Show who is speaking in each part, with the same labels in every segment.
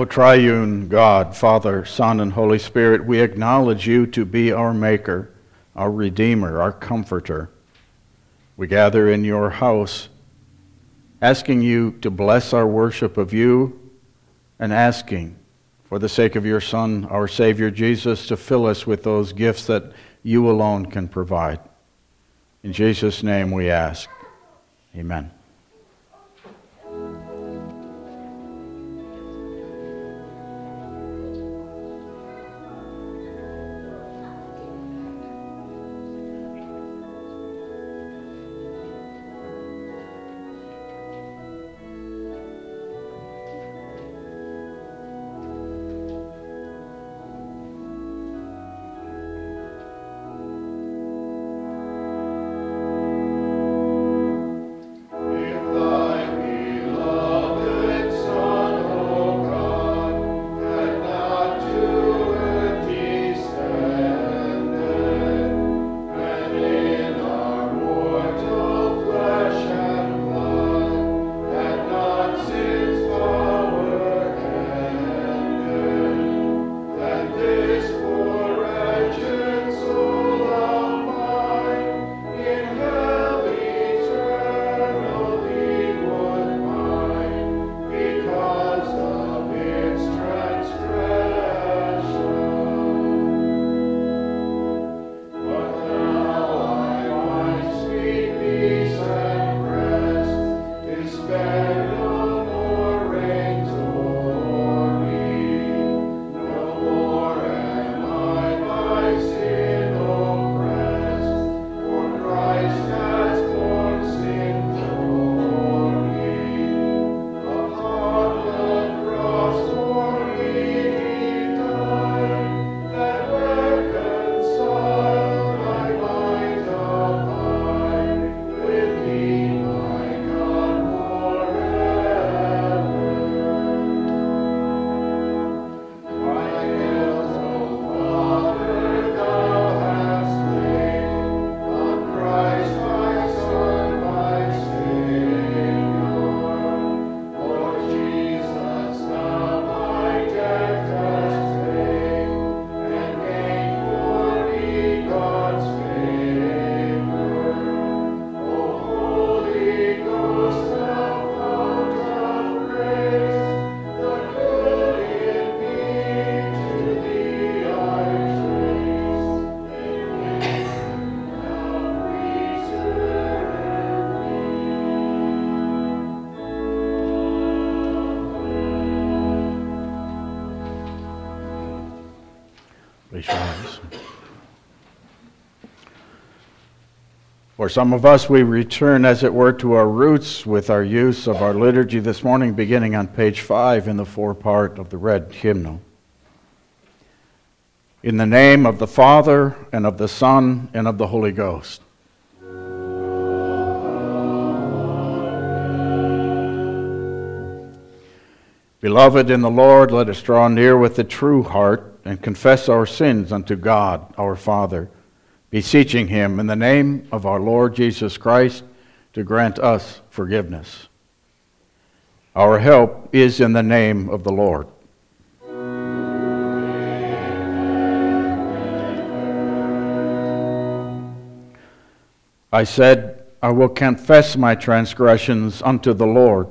Speaker 1: O triune God, Father, Son, and Holy Spirit, we acknowledge you to be our Maker, our Redeemer, our Comforter. We gather in your house, asking you to bless our worship of you and asking, for the sake of your Son, our Savior Jesus, to fill us with those gifts that you alone can provide. In Jesus' name we ask. Amen. Please rise. For some of us, we return, as it were, to our roots with our use of our liturgy this morning, beginning on page 5 in the forepart of the red hymnal. In the name of the Father, and of the Son, and of the Holy Ghost. Beloved in the Lord, let us draw near with a true heart and confess our sins unto God, our Father, beseeching him in the name of our Lord Jesus Christ to grant us forgiveness. Our help is in the name of the Lord. I said, I will confess my transgressions unto the Lord.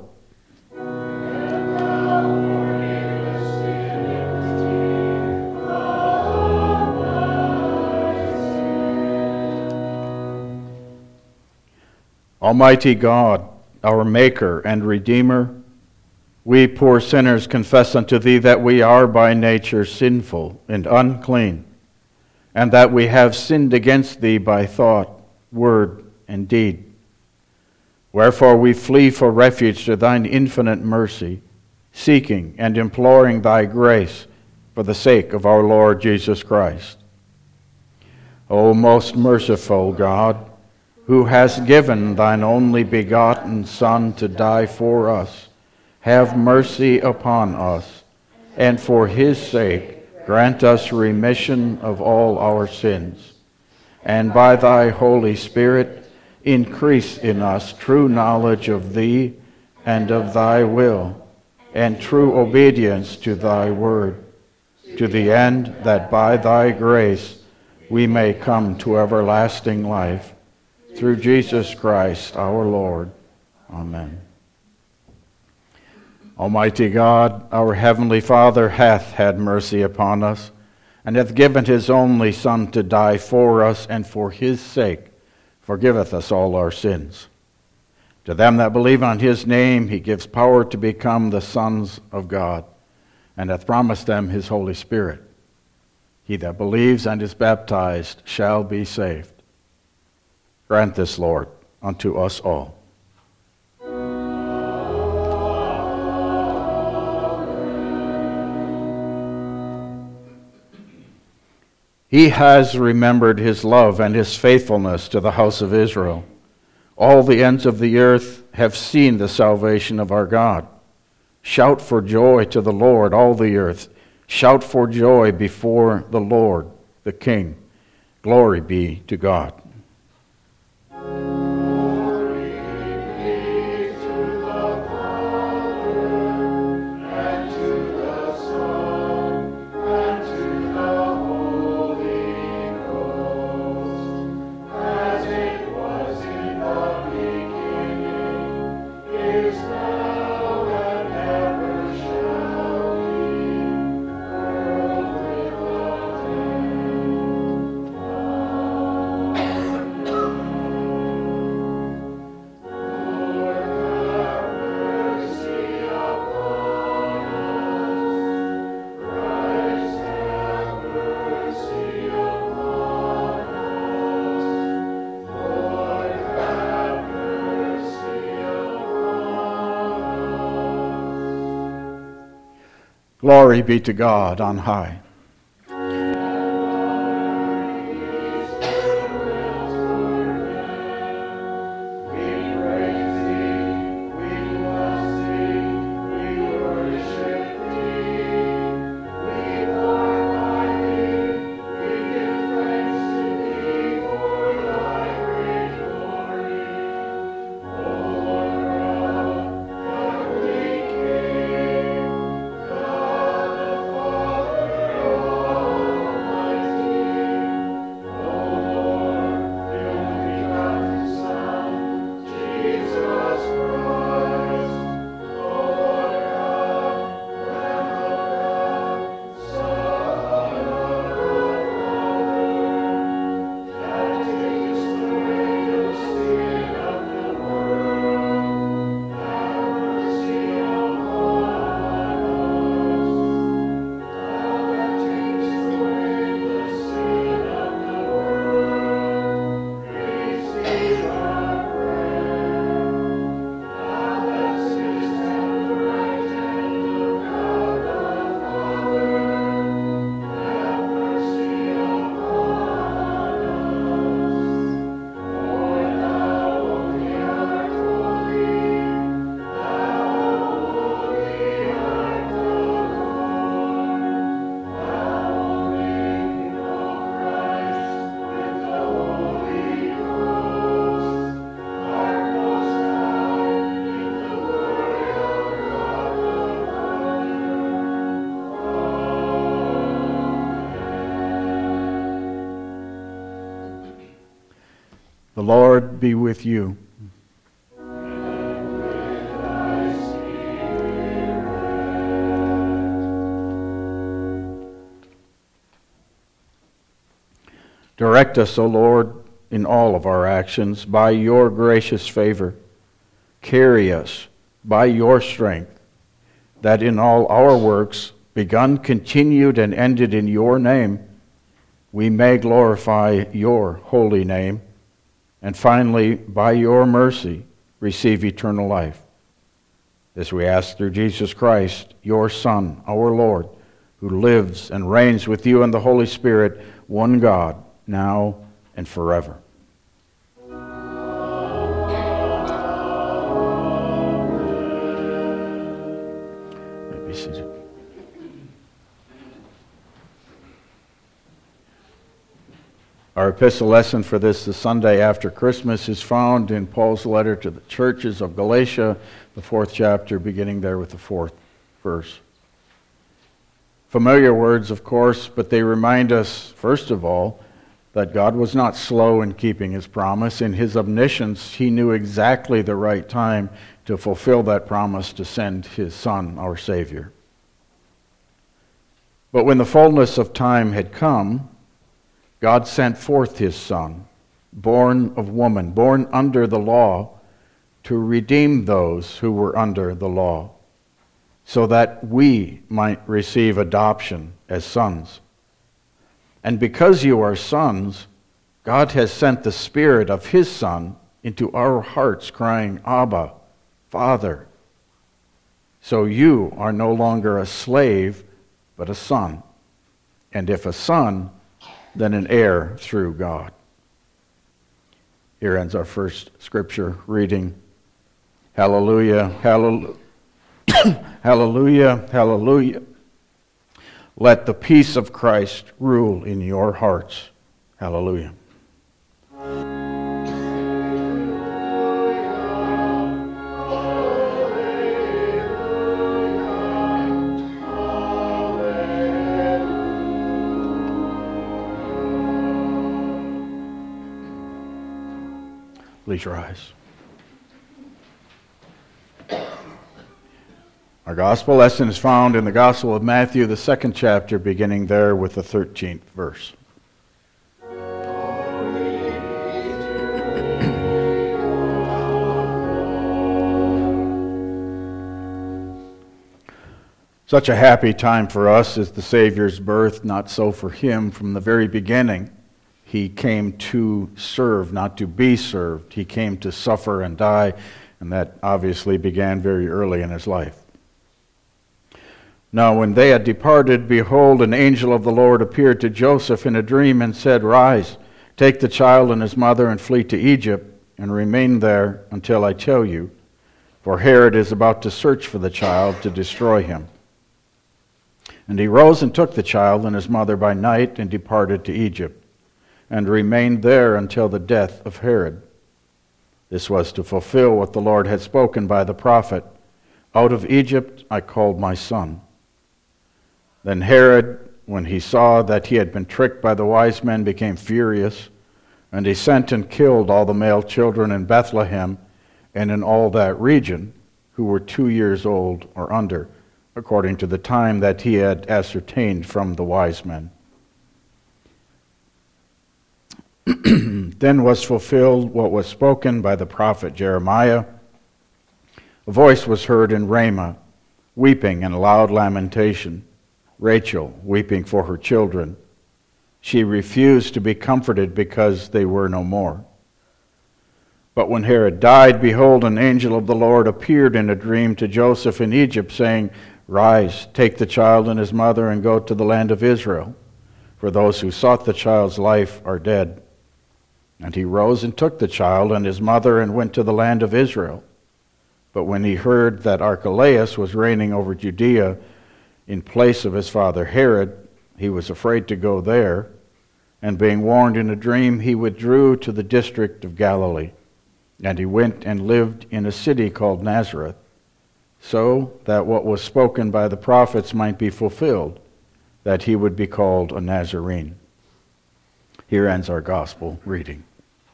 Speaker 1: Almighty God, our Maker and Redeemer, we poor sinners confess unto thee that we are by nature sinful and unclean, and that we have sinned against thee by thought, word, and deed. Wherefore we flee for refuge to thine infinite mercy, seeking and imploring thy grace for the sake of our Lord Jesus Christ. O most merciful God, who hast given thine only begotten Son to die for us, have mercy upon us, and for his sake grant us remission of all our sins. And by thy Holy Spirit increase in us true knowledge of thee and of thy will, and true obedience to thy word, to the end that by thy grace we may come to everlasting life. Through Jesus Christ our Lord. Amen. Almighty God, our heavenly Father, hath had mercy upon us, and hath given his only Son to die for us, and for his sake forgiveth us all our sins. To them that believe on his name he gives power to become the sons of God, and hath promised them his Holy Spirit. He that believes and is baptized shall be saved. Grant this, Lord, unto us all. He has remembered his love and his faithfulness to the house of Israel. All the ends of the earth have seen the salvation of our God. Shout for joy to the Lord, all the earth. Shout for joy before the Lord, the King. Glory be to God. Glory be to God on high. The Lord be with you. Direct us, O Lord, in all of our actions by your gracious favor. Carry us by your strength, that in all our works, begun, continued, and ended in your name, we may glorify your holy name, and finally, by your mercy, receive eternal life. This we ask through Jesus Christ, your Son, our Lord, who lives and reigns with you and the Holy Spirit, one God, now and forever. You may be seated. Our epistle lesson for the Sunday after Christmas is found in Paul's letter to the churches of Galatia, the 4th chapter, beginning there with the 4th verse. Familiar words, of course, but they remind us, first of all, that God was not slow in keeping his promise. In his omniscience, he knew exactly the right time to fulfill that promise to send his Son, our Savior. But when the fullness of time had come, God sent forth his Son, born of woman, born under the law, to redeem those who were under the law, so that we might receive adoption as sons. And because you are sons, God has sent the Spirit of his Son into our hearts, crying, Abba, Father. So you are no longer a slave, but a son. And if a son, then an heir through God. Here ends our first scripture reading. Hallelujah, hallelujah, hallelujah, hallelujah. Let the peace of Christ rule in your hearts. Hallelujah. Please rise. Our gospel lesson is found in the Gospel of Matthew, the 2nd chapter, beginning there with the 13th verse. Such a happy time for us is the Savior's birth, not so for him from the very beginning. He came to serve, not to be served. He came to suffer and die, and that obviously began very early in his life. Now when they had departed, behold, an angel of the Lord appeared to Joseph in a dream and said, Rise, take the child and his mother and flee to Egypt, and remain there until I tell you, for Herod is about to search for the child to destroy him. And he rose and took the child and his mother by night and departed to Egypt, and remained there until the death of Herod. This was to fulfill what the Lord had spoken by the prophet, Out of Egypt I called my son. Then Herod, when he saw that he had been tricked by the wise men, became furious, and he sent and killed all the male children in Bethlehem and in all that region who were 2 years old or under, according to the time that he had ascertained from the wise men. Then was fulfilled what was spoken by the prophet Jeremiah. A voice was heard in Ramah, weeping and loud lamentation, Rachel weeping for her children. She refused to be comforted because they were no more. But when Herod died, behold, an angel of the Lord appeared in a dream to Joseph in Egypt, saying, Rise, take the child and his mother and go to the land of Israel, for those who sought the child's life are dead. And he rose and took the child and his mother and went to the land of Israel. But when he heard that Archelaus was reigning over Judea in place of his father Herod, he was afraid to go there, and being warned in a dream, he withdrew to the district of Galilee. And he went and lived in a city called Nazareth, so that what was spoken by the prophets might be fulfilled, that he would be called a Nazarene. Here ends our gospel reading.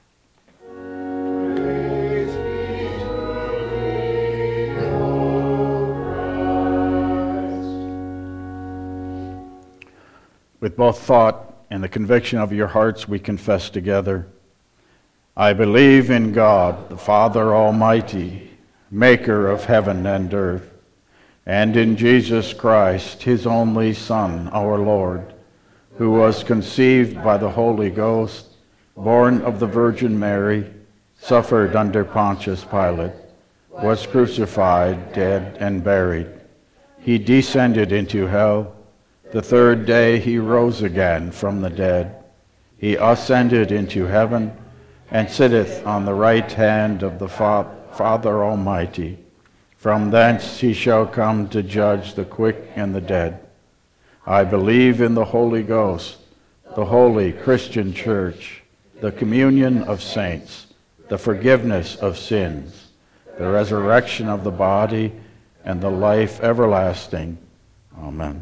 Speaker 1: With both thought and the conviction of your hearts, we confess together, I believe in God, the Father Almighty, maker of heaven and earth, and in Jesus Christ, his only Son, our Lord, who was conceived by the Holy Ghost, born of the Virgin Mary, suffered under Pontius Pilate, was crucified, dead, and buried. He descended into hell. The third day he rose again from the dead. He ascended into heaven and sitteth on the right hand of the Father Almighty. From thence he shall come to judge the quick and the dead. I believe in the Holy Ghost, the holy Christian church, the communion of saints, the forgiveness of sins, the resurrection of the body, and the life everlasting. Amen.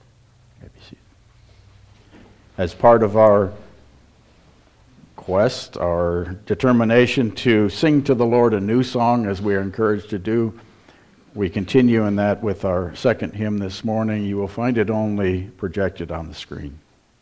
Speaker 1: As part of our quest, our determination to sing to the Lord a new song, as we are encouraged to do, we continue in that with our second hymn this morning. You will find it only projected on the screen.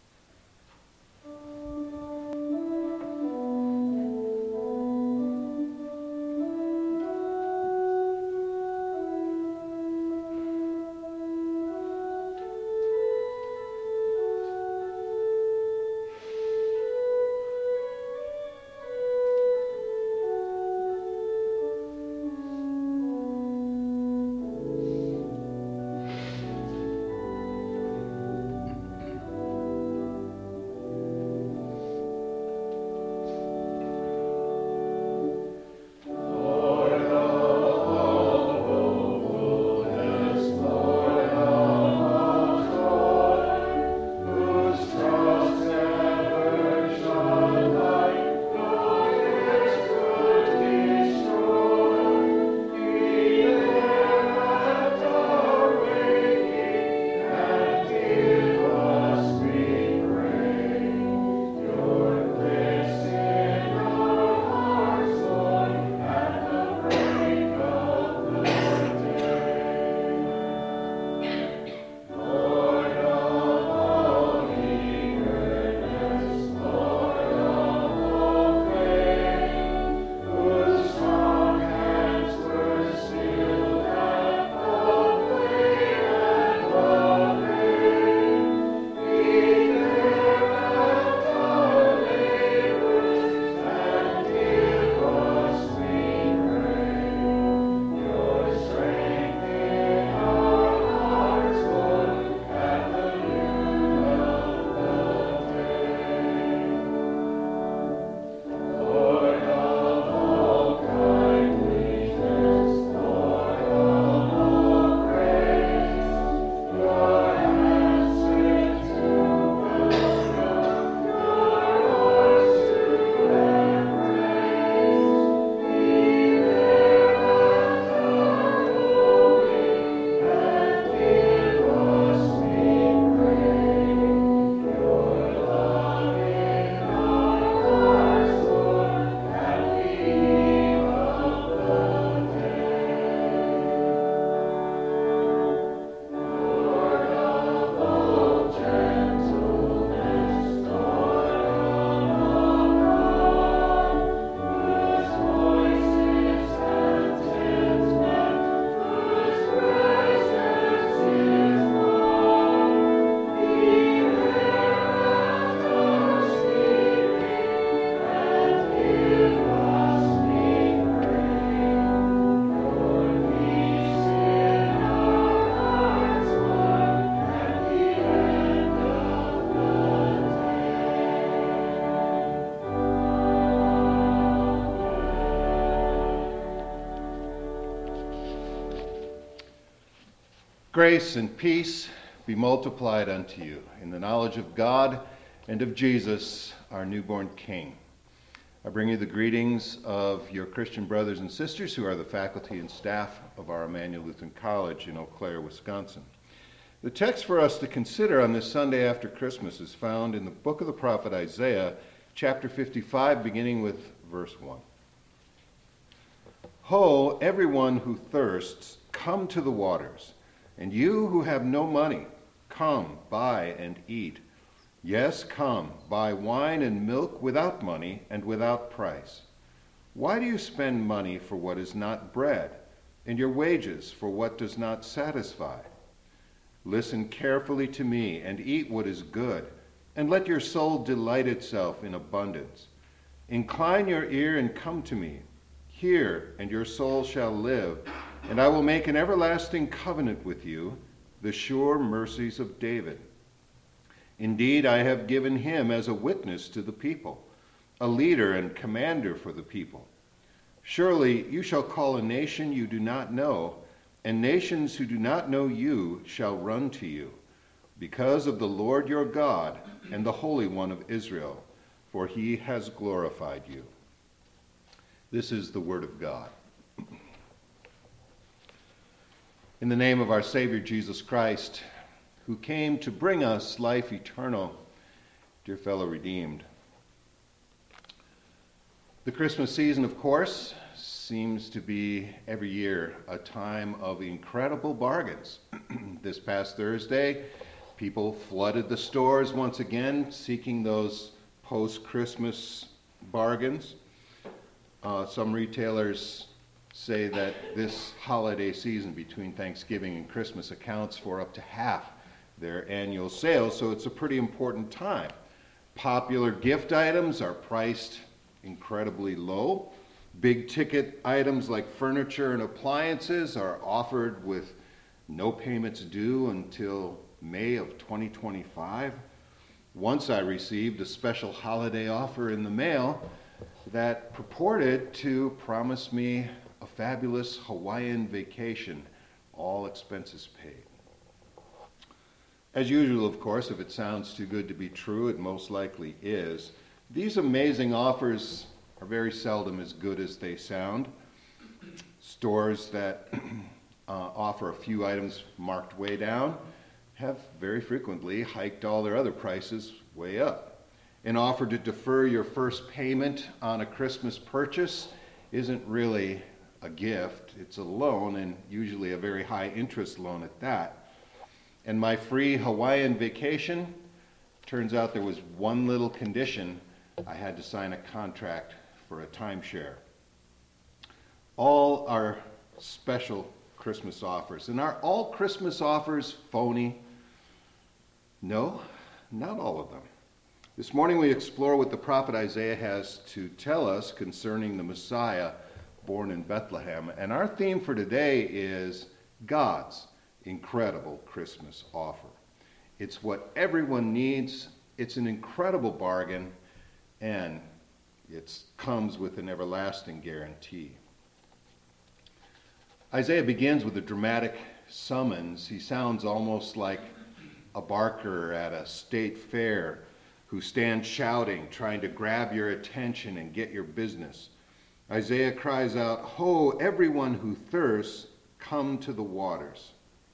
Speaker 2: Grace and peace be multiplied unto you in the knowledge of God and of Jesus, our newborn King. I bring you the greetings of your Christian brothers and sisters who are the faculty and staff of our Emmanuel Lutheran College in Eau Claire, Wisconsin. The text for us to consider on this Sunday after Christmas is found in the book of the prophet Isaiah, chapter 55, beginning with verse 1. Ho, everyone who thirsts, come to the waters. And you who have no money, come, buy and eat. Yes, come, buy wine and milk without money and without price. Why do you spend money for what is not bread, and your wages for what does not satisfy? Listen carefully to me and eat what is good, and let your soul delight itself in abundance. Incline your ear and come to me. Hear, and your soul shall live. And I will make an everlasting covenant with you, the sure mercies of David. Indeed, I have given him as a witness to the people, a leader and commander for the people. Surely you shall call a nation you do not know, and nations who do not know you shall run to you, because of the Lord your God and the Holy One of Israel, for he has glorified you. This is the word of God. In the name of our Savior Jesus Christ, who came to bring us life eternal, dear fellow redeemed. The Christmas season, of course, seems to be every year a time of incredible bargains. This past Thursday, people flooded the stores once again, seeking those post-Christmas bargains. Some retailers say that this holiday season between Thanksgiving and Christmas accounts for up to half their annual sales, so it's a pretty important time. Popular gift items are priced incredibly low. Big ticket items like furniture and appliances are offered with no payments due until May of 2025. Once I received a special holiday offer in the mail that purported to promise me a fabulous Hawaiian vacation, all expenses paid. As usual, of course, if it sounds too good to be true, it most likely is. These amazing offers are very seldom as good as they sound. Stores that offer a few items marked way down have very frequently hiked all their other prices way up. An offer to defer your first payment on a Christmas purchase isn't really a gift. It's a loan, and usually a very high interest loan at that. And my free Hawaiian vacation, turns out there was one little condition. I had to sign a contract for a timeshare. All are special Christmas offers. And are all Christmas offers phony? No, not all of them. This morning we explore what the prophet Isaiah has to tell us concerning the Messiah born in Bethlehem. And our theme for today is God's incredible Christmas offer. It's what everyone needs. It's an incredible bargain, and it comes with an everlasting guarantee. Isaiah begins with a dramatic summons. He sounds almost like a barker at a state fair who stands shouting, trying to grab your attention and get your business. Isaiah cries out, "Ho, everyone who thirsts, come to the waters."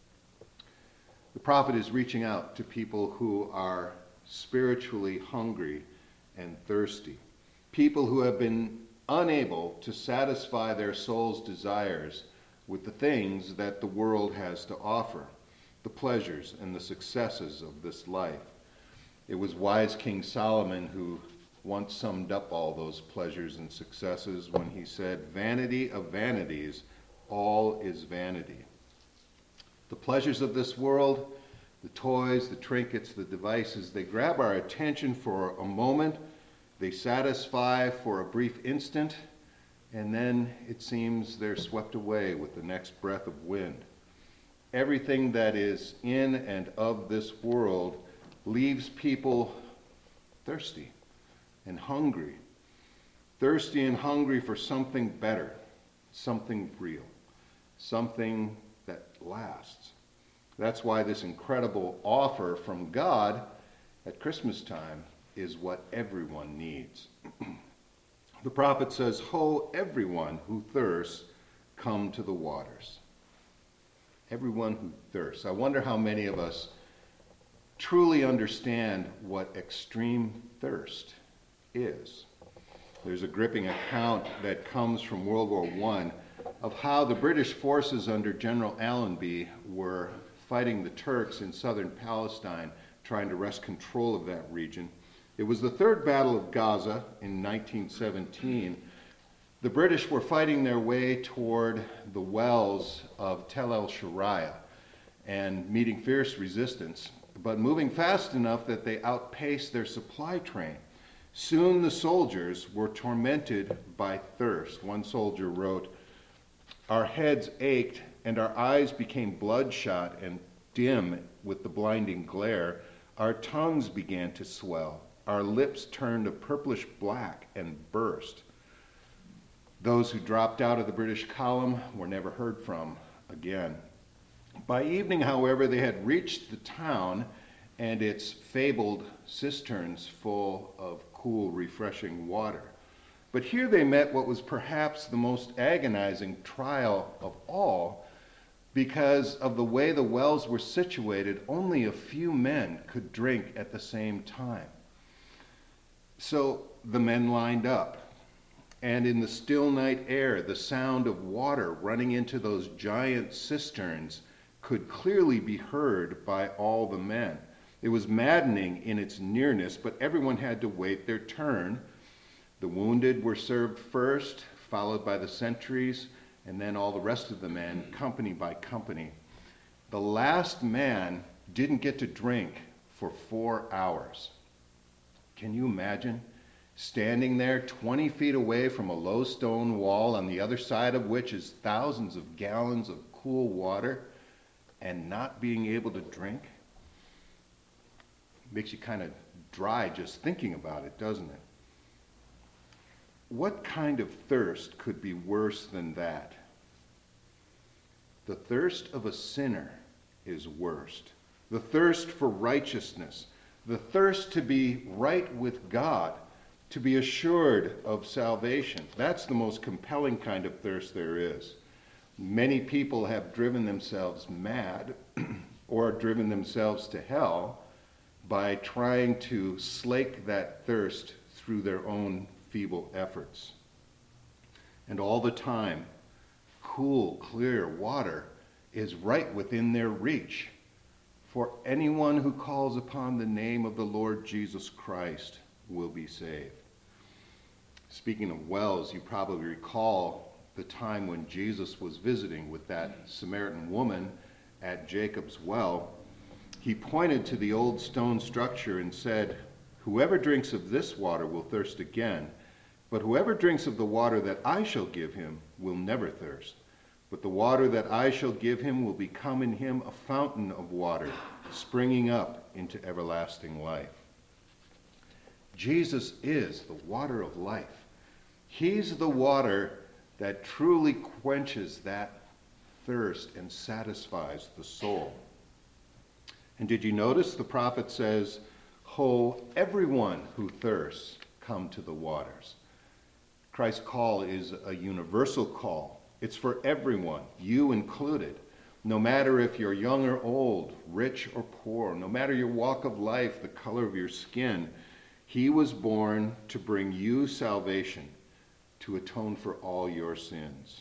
Speaker 2: The prophet is reaching out to people who are spiritually hungry and thirsty, people who have been unable to satisfy their soul's desires with the things that the world has to offer, the pleasures and the successes of this life. It was wise King Solomon who once summed up all those pleasures and successes when he said, "Vanity of vanities, all is vanity." The pleasures of this world, the toys, the trinkets, the devices, they grab our attention for a moment, they satisfy for a brief instant, and then it seems they're swept away with the next breath of wind. Everything that is in and of this world leaves people thirsty and hungry. Thirsty and hungry for something better, something real, something that lasts. That's why this incredible offer from God at Christmas time is what everyone needs. The prophet says, "Ho, everyone who thirsts, come to the waters." Everyone who thirsts. I wonder how many of us truly understand what extreme thirst is. There's a gripping account that comes from World War I of how the British forces under General Allenby were fighting the Turks in southern Palestine, trying to wrest control of that region. It was the Third Battle of Gaza in 1917. The British were fighting their way toward the wells of Tel el-Shariah and meeting fierce resistance, but moving fast enough that they outpaced their supply train. Soon the soldiers were tormented by thirst. One soldier wrote, "Our heads ached and our eyes became bloodshot and dim with the blinding glare. Our tongues began to swell. Our lips turned a purplish black and burst." Those who dropped out of the British column were never heard from again. By evening, however, they had reached the town and its fabled cisterns full of cool, refreshing water. But here they met what was perhaps the most agonizing trial of all, Because of the way the wells were situated, only a few men could drink at the same time. So the men lined up, and in the still night air, the sound of water running into those giant cisterns could clearly be heard by all the men. It was maddening in its nearness, but everyone had to wait their turn. The wounded were served first, followed by the sentries, and then all the rest of the men, company by company. The last man didn't get to drink for 4 hours. Can you imagine standing there 20 feet away from a low stone wall on the other side of which is thousands of gallons of cool water and not being able to drink? Makes you kind of dry just thinking about it, doesn't it? What kind of thirst could be worse than that? The thirst of a sinner is worst. The thirst for righteousness, the thirst to be right with God, to be assured of salvation. That's the most compelling kind of thirst there is. Many people have driven themselves mad or driven themselves to hell by trying to slake that thirst through their own feeble efforts. And all the time, cool, clear water is right within their reach. For anyone who calls upon the name of the Lord Jesus Christ will be saved. Speaking of wells, you probably recall the time when Jesus was visiting with that Samaritan woman at Jacob's well. He pointed to the old stone structure and said, "Whoever drinks of this water will thirst again, but whoever drinks of the water that I shall give him will never thirst. But the water that I shall give him will become in him a fountain of water, springing up into everlasting life." Jesus is the water of life. He's the water that truly quenches that thirst and satisfies the soul. And did you notice the prophet says, "Ho, everyone who thirsts, come to the waters." Christ's call is a universal call. It's for everyone, you included. No matter if you're young or old, rich or poor, no matter your walk of life, the color of your skin, he was born to bring you salvation, to atone for all your sins.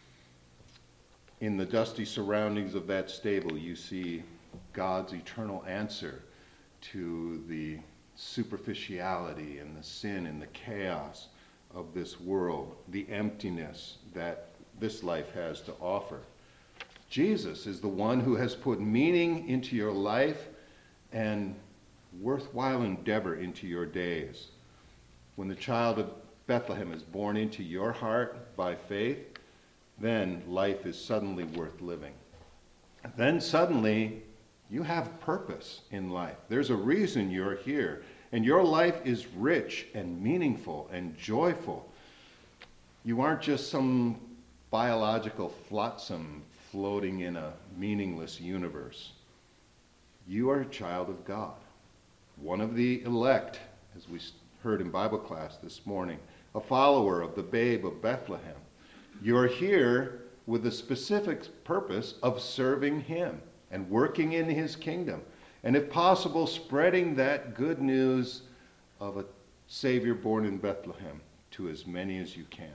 Speaker 2: In the dusty surroundings of that stable, you see God's eternal answer to the superficiality and the sin and the chaos of this world, the emptiness that this life has to offer. Jesus is the one who has put meaning into your life and worthwhile endeavor into your days. When the child of Bethlehem is born into your heart by faith, then life is suddenly worth living. Then suddenly you have purpose in life. There's a reason you're here, and your life is rich and meaningful and joyful. You aren't just some biological flotsam floating in a meaningless universe. You are a child of God, one of the elect, as we heard in Bible class this morning, a follower of the babe of Bethlehem. You're here with the specific purpose of serving him and working in his kingdom, and if possible, spreading that good news of a Savior born in Bethlehem to as many as you can.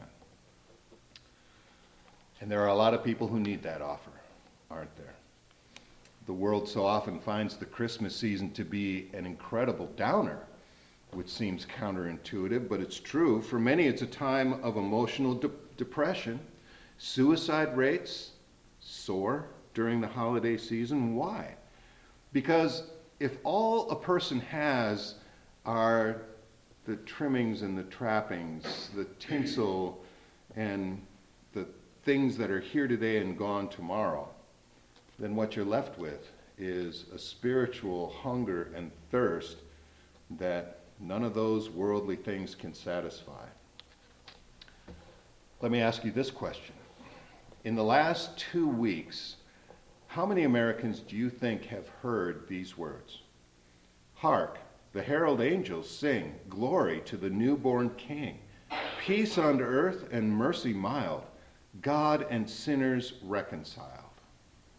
Speaker 2: And there are a lot of people who need that offer, aren't there? The world so often finds the Christmas season to be an incredible downer, which seems counterintuitive, but it's true. For many, it's a time of emotional depression. Suicide rates soar during the holiday season. Why? Because if all a person has are the trimmings and the trappings, the tinsel and the things that are here today and gone tomorrow, then what you're left with is a spiritual hunger and thirst that none of those worldly things can satisfy. Let me ask you this question. In the last 2 weeks, how many Americans do you think have heard these words? Hark, the herald angels sing, glory to the newborn King, peace on earth and mercy mild, God and sinners reconciled.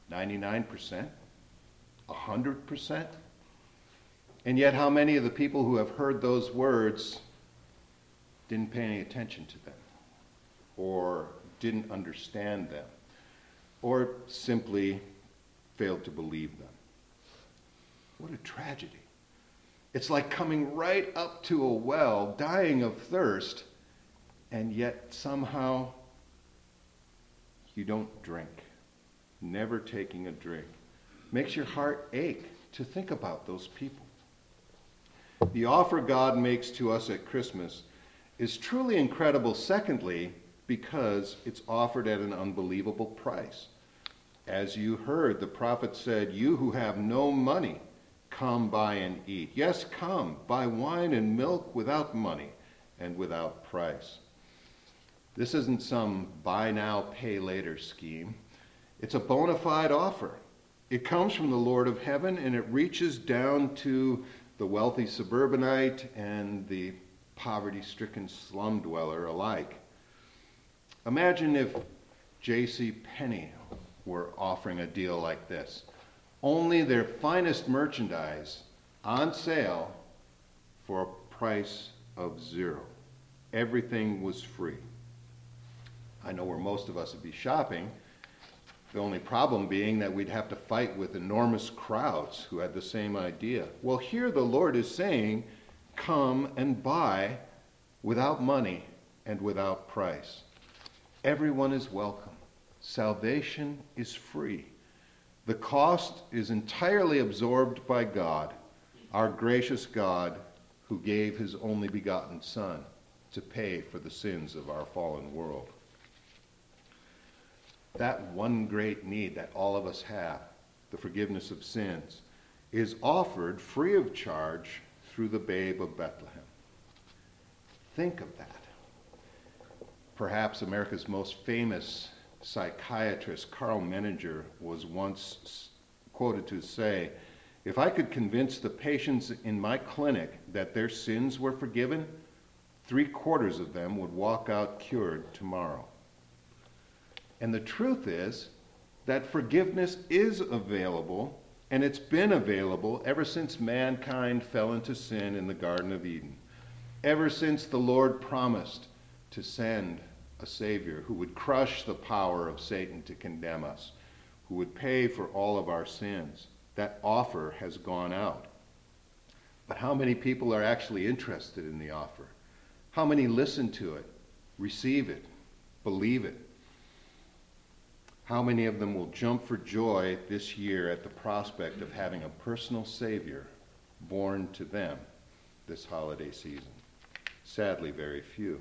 Speaker 2: 99%? 100%? And yet how many of the people who have heard those words didn't pay any attention to them, or didn't understand them, or simply failed to believe them? What a tragedy. It's like coming right up to a well, dying of thirst, and yet somehow you don't drink. Never taking a drink. Makes your heart ache to think about those people. The offer God makes to us at Christmas is truly incredible, secondly, because it's offered at an unbelievable price. As you heard, the prophet said, "You who have no money, come buy and eat." Yes, come, buy wine and milk without money and without price. This isn't some buy now, pay later scheme. It's a bona fide offer. It comes from the Lord of heaven, and it reaches down to the wealthy suburbanite and the poverty-stricken slum dweller alike. Imagine if J.C. Penney were offering a deal like this. Only their finest merchandise on sale for a price of $0. Everything was free. I know where most of us would be shopping. The only problem being that we'd have to fight with enormous crowds who had the same idea. Well, here the Lord is saying, come and buy without money and without price. Everyone is welcome. Salvation is free. The cost is entirely absorbed by God, our gracious God, who gave his only begotten Son to pay for the sins of our fallen world. That one great need that all of us have, the forgiveness of sins, is offered free of charge through the babe of Bethlehem. Think of that. Perhaps America's most famous psychiatrist, Carl Menninger, was once quoted to say, "If I could convince the patients in my clinic that their sins were forgiven, 3/4 of them would walk out cured tomorrow." And the truth is that forgiveness is available, and it's been available ever since mankind fell into sin in the Garden of Eden. Ever since the Lord promised to send a Savior who would crush the power of Satan to condemn us, who would pay for all of our sins. That offer has gone out. But how many people are actually interested in the offer? How many listen to it, receive it, believe it? How many of them will jump for joy this year at the prospect of having a personal Savior born to them this holiday season? Sadly, very few.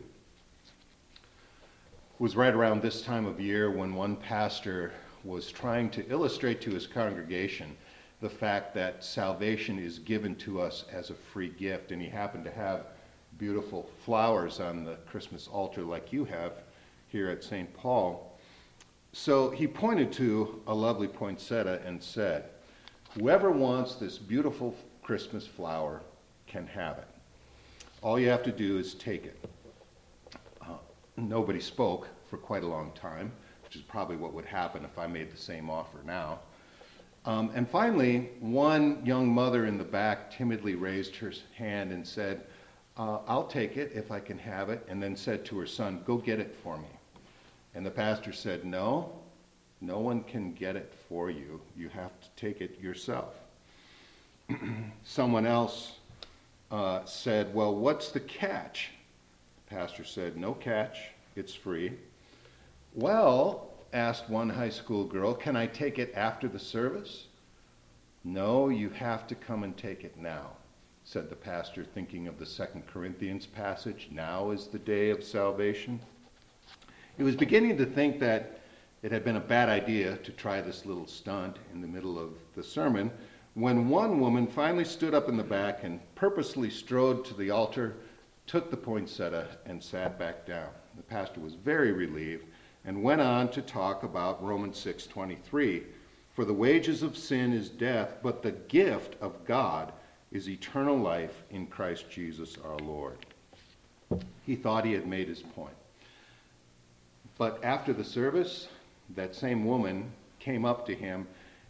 Speaker 2: It was right around this time of year when one pastor was trying to illustrate to his congregation the fact that salvation is given to us as a free gift, and he happened to have beautiful flowers on the Christmas altar like you have here at St. Paul. So he pointed to a lovely poinsettia and said, "Whoever wants this beautiful Christmas flower can have it. All you have to do is take it." Nobody spoke for quite a long time, which is probably what would happen if I made the same offer now. And finally, one young mother in the back timidly raised her hand and said, "I'll take it if I can have it," and then said to her son, "Go get it for me." And the pastor said, no one can get it for you. You have to take it yourself. Someone else said, "Well, what's the catch?" The pastor said, "No catch, it's free." "Well," asked one high school girl, "can I take it after the service?" "No, you have to come and take it now," said the pastor, thinking of the 2 Corinthians passage, "Now is the day of salvation." He was beginning to think that it had been a bad idea to try this little stunt in the middle of the sermon when one woman finally stood up in the back and purposely strode to the altar, took the poinsettia, and sat back down. The pastor was very relieved and went on to talk about Romans 6:23. "For the wages of sin is death, but the gift of God is eternal life in Christ Jesus our Lord." He thought he had made his point. But after the service, that same woman came up to him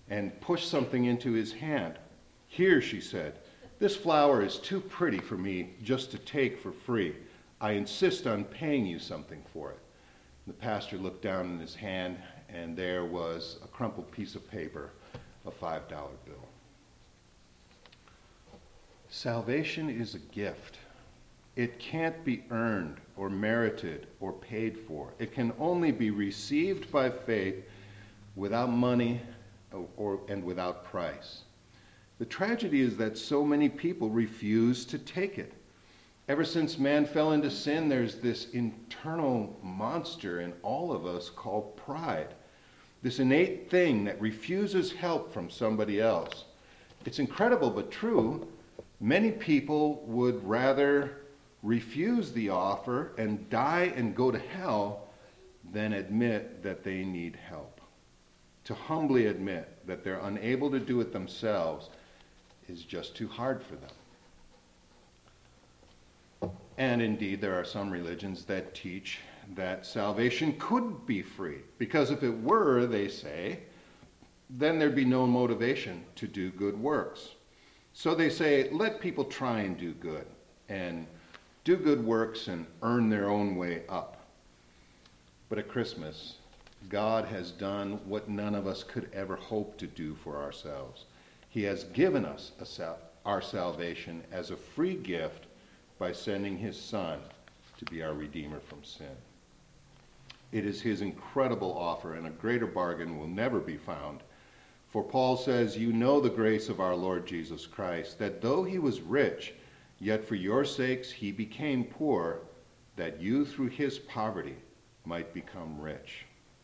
Speaker 2: and pushed something into his hand. "Here," she said, "this flower is too pretty for me just to take for free. I insist on paying you something for it." The pastor looked down in his hand, and there was a crumpled piece of paper, a $5 bill. Salvation is a gift. It can't be earned or merited or paid for. It can only be received by faith without money and without price. The tragedy is that so many people refuse to take it. Ever since man fell into sin, there's this internal monster in all of us called pride. This innate thing that refuses help from somebody else. It's incredible but true. Many people would rather refuse the offer and die and go to hell than admit that they need help. To humbly admit that they're unable to do it themselves is just too hard for them. And indeed, there are some religions that teach that salvation could be free, because if it were, they say, then there'd be no motivation to do good works. So they say, let people try and do good, and do good works and earn their own way up. But at Christmas, God has done what none of us could ever hope to do for ourselves. He has given us our salvation as a free gift by sending his Son to be our Redeemer from sin. It is his incredible offer, and a greater bargain will never be found. For Paul says, "You know the grace of our Lord Jesus Christ, that though he was rich, yet for your sakes he became poor, that you through his poverty might become rich."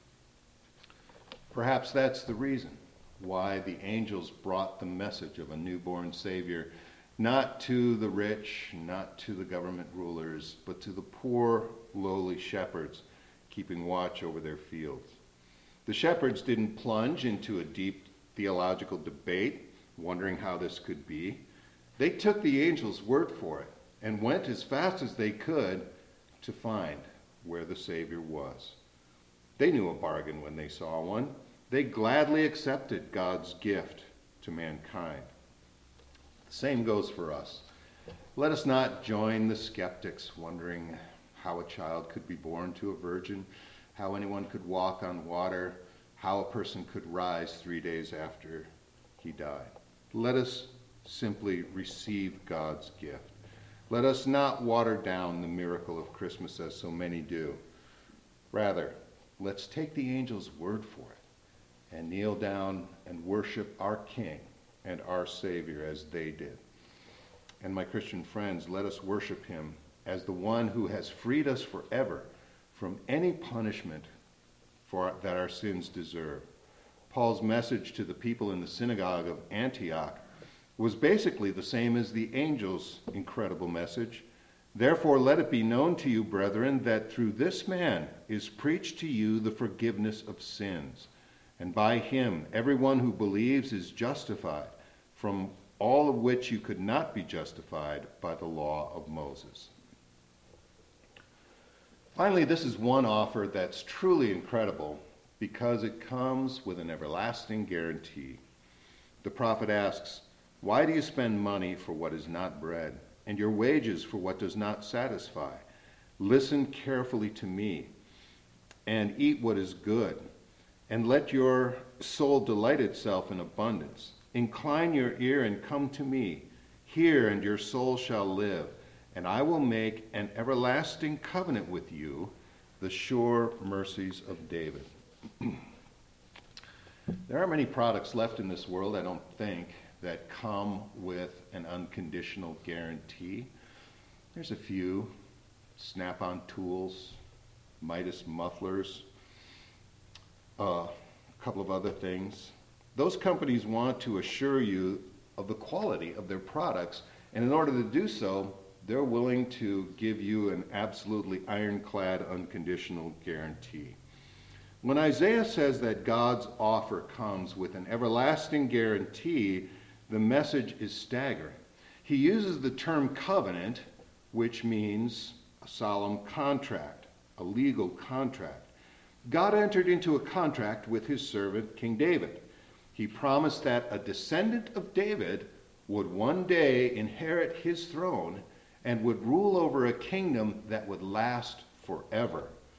Speaker 2: Perhaps that's the reason why the angels brought the message of a newborn Savior, not to the rich, not to the government rulers, but to the poor, lowly shepherds keeping watch over their fields. The shepherds didn't plunge into a deep theological debate, wondering how this could be. They took the angel's word for it and went as fast as they could to find where the Savior was. They knew a bargain when they saw one. They gladly accepted God's gift to mankind. The same goes for us. Let us not join the skeptics wondering how a child could be born to a virgin, how anyone could walk on water, how a person could rise 3 days after he died. Let us simply receive God's gift. Let us not water down the miracle of Christmas as so many do. Rather, let's take the angel's word for it and kneel down and worship our King and our Savior as they did. And my Christian friends, let us worship him as the one who has freed us forever from any punishment that our sins deserve. Paul's message to the people in the synagogue of Antioch was basically the same as the angel's incredible message. "Therefore let it be known to you, brethren, that through this man is preached to you the forgiveness of sins. And by him everyone who believes is justified, from all of which you could not be justified by the law of Moses." Finally, this is one offer that's truly incredible because it comes with an everlasting guarantee. The prophet asks, "Why do you spend money for what is not bread, and your wages for what does not satisfy? Listen carefully to me, and eat what is good, and let your soul delight itself in abundance. Incline your ear and come to me. Hear, and your soul shall live. And I will make an everlasting covenant with you, the sure mercies of David." There aren't many products left in this world, I don't think, that come with an unconditional guarantee. There's a few: Snap-on tools, Midas mufflers, a couple of other things. Those companies want to assure you of the quality of their products, and in order to do so, they're willing to give you an absolutely ironclad, unconditional guarantee. When Isaiah says that God's offer comes with an everlasting guarantee, the message is staggering. He uses the term covenant, which means a solemn contract, a legal contract. God entered into a contract with his servant, King David. He promised that a descendant of David would one day inherit his throne and would rule over a kingdom that would last forever.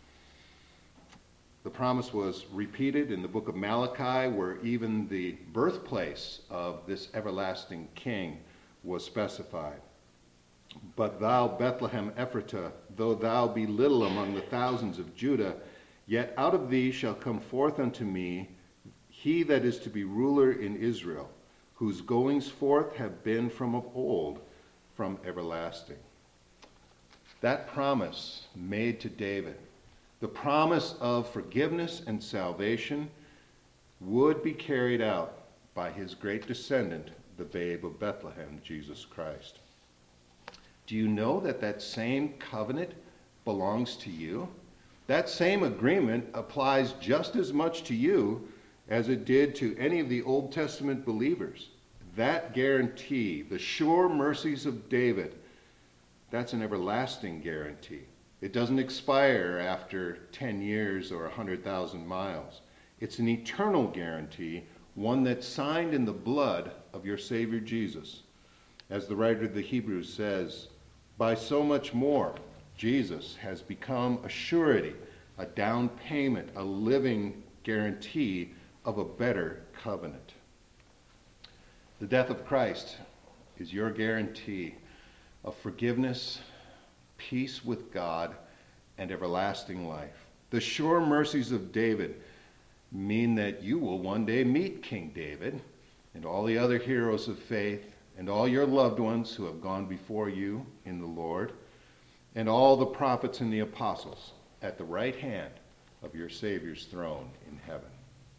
Speaker 2: The promise was repeated in the book of Malachi, where even the birthplace of this everlasting king was specified. But thou, Bethlehem Ephratah, though thou be little among the thousands of Judah, yet out of thee shall come forth unto me he that is to be ruler in Israel, whose goings forth have been from of old, from everlasting. That promise made to David, the promise of forgiveness and salvation, would be carried out by his great descendant, the babe of Bethlehem, Jesus Christ. Do you know that that same covenant belongs to you? That same agreement applies just as much to you as it did to any of the Old Testament believers. That guarantee, the sure mercies of David, that's an everlasting guarantee. It doesn't expire after 10 years or 100,000 miles. It's an eternal guarantee, one that's signed in the blood of your Savior Jesus. As the writer of the Hebrews says, by so much more, Jesus has become a surety, a down payment, a living guarantee of a better covenant. The death of Christ is your guarantee of forgiveness, peace with God, and everlasting life. The sure mercies of David mean that you will one day meet King David and all the other heroes of faith and all your loved ones who have gone before you in the Lord, and all the prophets and the apostles at the right hand of your Savior's throne in heaven.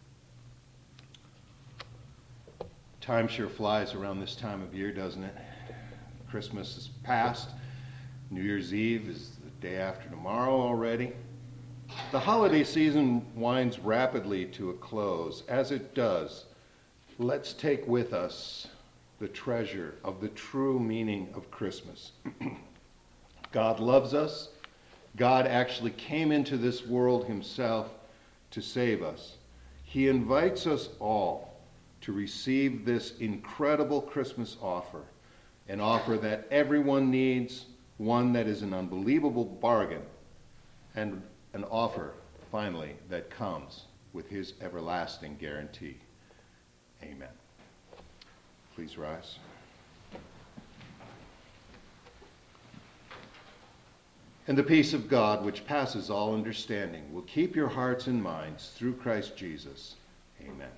Speaker 2: Time sure flies around this time of year, doesn't it? Christmas is past. New Year's Eve is the day after tomorrow already. The holiday season winds rapidly to a close. As it does, let's take with us the treasure of the true meaning of Christmas. God loves us. God actually came into this world himself to save us. He invites us all to receive this incredible Christmas offer, an offer that everyone needs, one that is an unbelievable bargain, and an offer, finally, that comes with his everlasting guarantee. Amen. Please rise. And the peace of God, which passes all understanding, will keep your hearts and minds through Christ Jesus. Amen.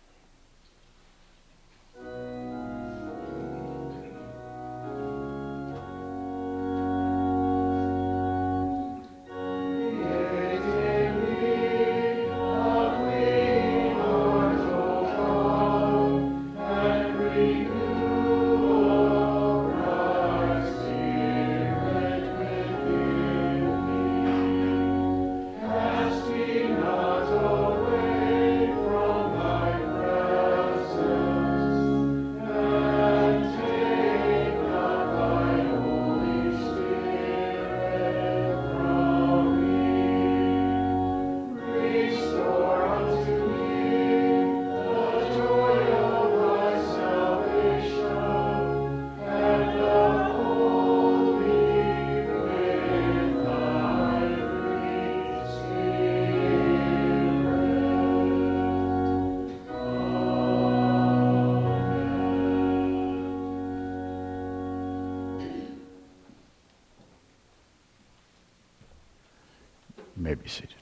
Speaker 1: You may be seated.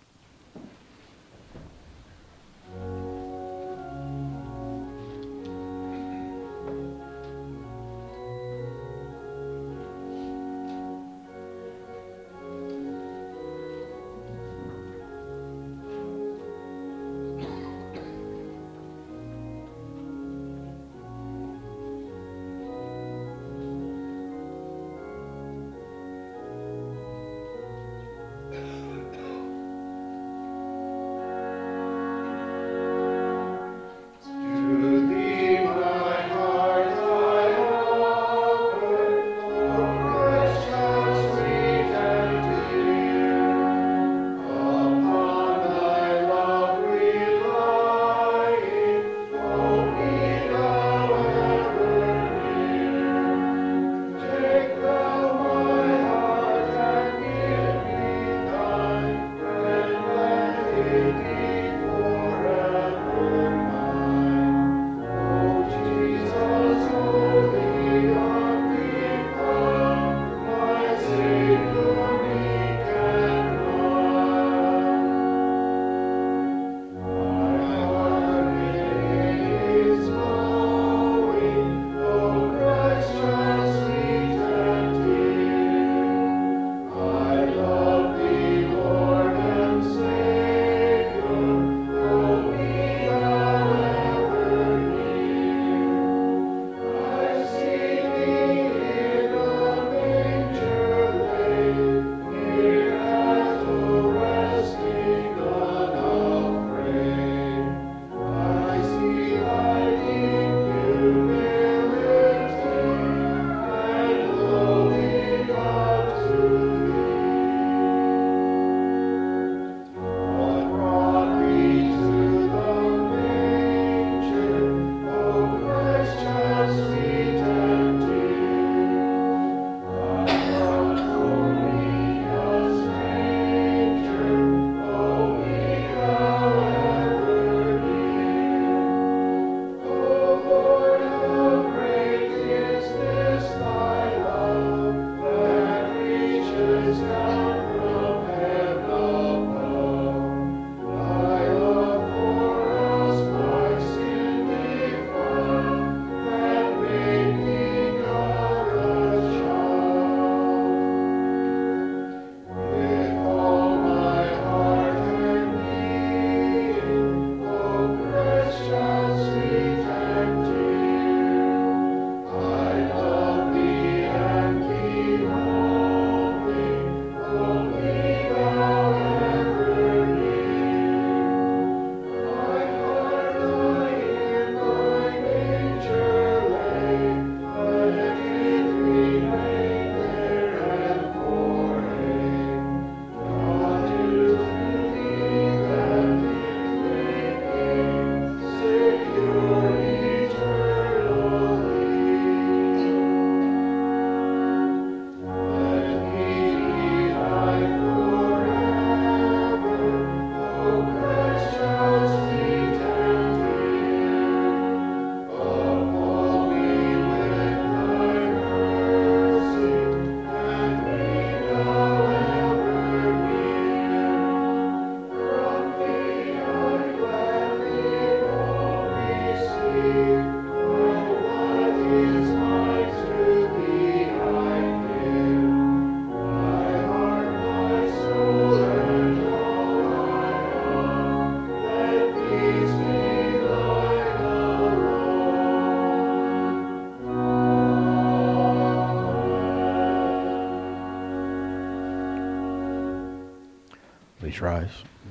Speaker 1: Please rise.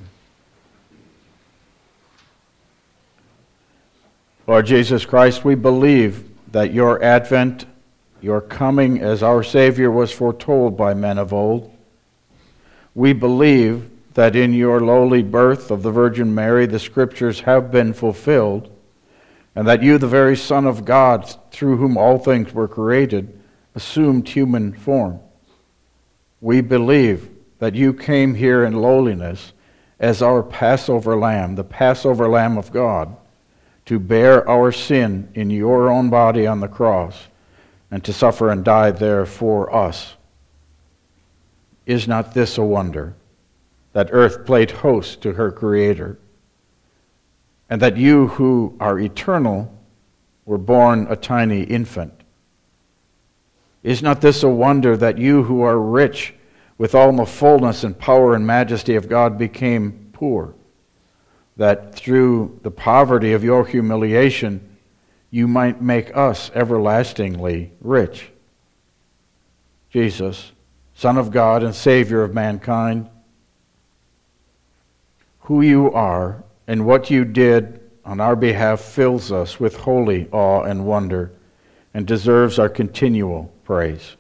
Speaker 1: Lord Jesus Christ, we believe that your advent, your coming as our Savior was foretold by men of old. We believe that in your lowly birth of the Virgin Mary, the Scriptures have been fulfilled, and that you, the very Son of God, through whom all things were created, assumed human form. We believe that you came here in lowliness as our Passover lamb, the Passover Lamb of God, to bear our sin in your own body on the cross and to suffer and die there for us. Is not this a wonder, that earth played host to her Creator, and that you who are eternal were born a tiny infant? Is not this a wonder, that you who are rich with all the fullness and power and majesty of God became poor, that through the poverty of your humiliation you might make us everlastingly rich? Jesus, Son of God and Savior of mankind, who you are and what you did on our behalf fills us with holy awe and wonder and deserves our continual praise.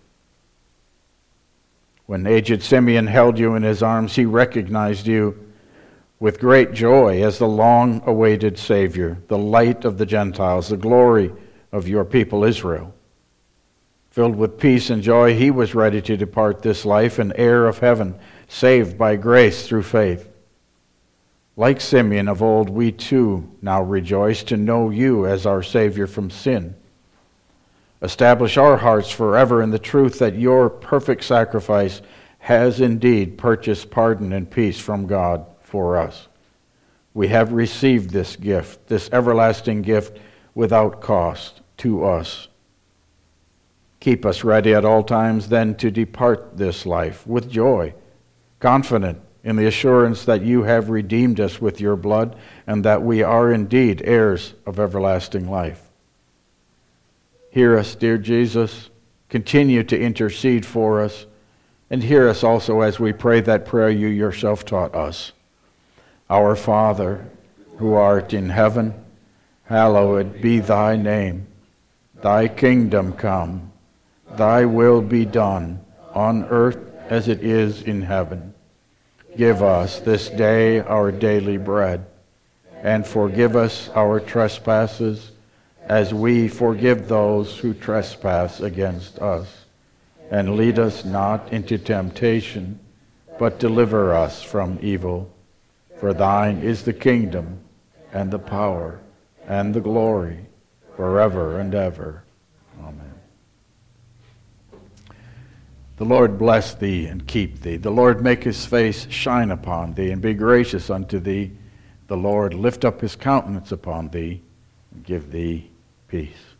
Speaker 1: When aged Simeon held you in his arms, he recognized you with great joy as the long-awaited Savior, the light of the Gentiles, the glory of your people Israel. Filled with peace and joy, he was ready to depart this life, an heir of heaven, saved by grace through faith. Like Simeon of old, we too now rejoice to know you as our Savior from sin. Establish our hearts forever in the truth that your perfect sacrifice has indeed purchased pardon and peace from God for us. We have received this gift, this everlasting gift, without cost to us. Keep us ready at all times then to depart this life with joy, confident in the assurance that you have redeemed us with your blood and that we are indeed heirs of everlasting life. Hear us, dear Jesus. Continue to intercede for us, and hear us also as we pray that prayer you yourself taught us. Our Father, who art in heaven, hallowed be thy name. Thy kingdom come. Thy will be done, on earth as it is in heaven. Give us this day our daily bread, and forgive us our trespasses, as we forgive those who trespass against us. And lead us not into temptation, but deliver us from evil. For thine is the kingdom, and the power, and the glory, forever and ever. Amen. The Lord bless thee and keep thee. The Lord make his face shine upon thee and be gracious unto thee. The Lord lift up his countenance upon thee and give thee peace.